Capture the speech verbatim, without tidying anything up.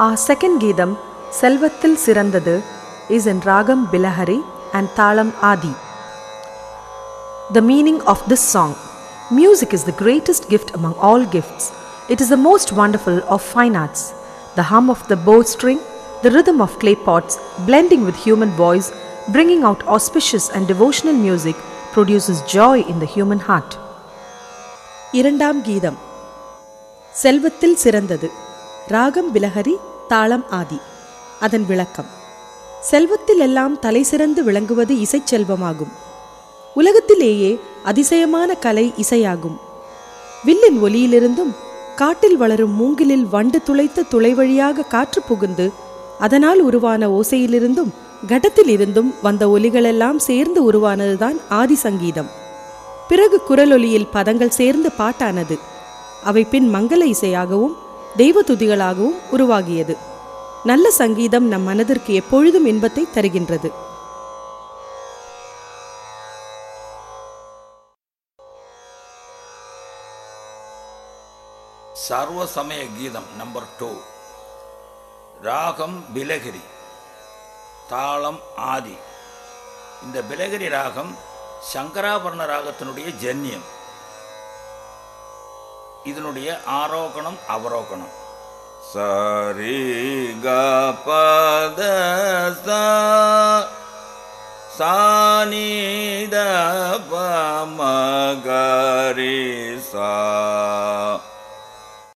Our second Geetham, Selvathil Sirandadu, is in Ragam Bilahari and Thalam Adi. The meaning of this song. Music is the greatest gift among all gifts. It is the most wonderful of fine arts. The hum of the bowstring, the rhythm of clay pots, blending with human voice, bringing out auspicious and devotional music, produces joy in the human heart. Irandam Geetham, Selvathil Sirandadu, Ragam Bilahari, Thalam Adi. அதன் விளக்கம். செல்வத்தில் எல்லாம் தலை சிறந்து விளங்குவது இசைச் செல்வமாகும். உலகத்திலேயே அதிசயமான கலை இசையாகும். வில்லின் ஒலியிலிருந்தும் காட்டில் வளரும் மூங்கிலில் வண்டு துளைத்த துளை வழியாக காற்று புகுந்து அதனால் உருவான ஓசையிலிருந்தும் கடத்தில் இருந்தும் வந்த ஒலிகளெல்லாம் சேர்ந்து உருவானதுதான் ஆதி சங்கீதம். பிறகு குரலொலியில் பதங்கள் சேர்ந்து பாட்டானது. அவை பின் மங்கள இசையாகவும் தெய்வ துதிகளாகவும் உருவாகியது. நல்ல சங்கீதம் நம் மனதிற்கு எப்பொழுதும் இன்பத்தை தருகின்றது. சர்வ சமய கீதம் நம்பர் டூ. ராகம் பிலகிரி, தாளம் ஆதி. இந்த பிலகிரி ராகம் சங்கராபரண ராகத்தினுடைய ஜன்யம். இதனுடைய ஆரோகணம் அவரோகணம். சரி க பத சானி த ப ம க ரி சா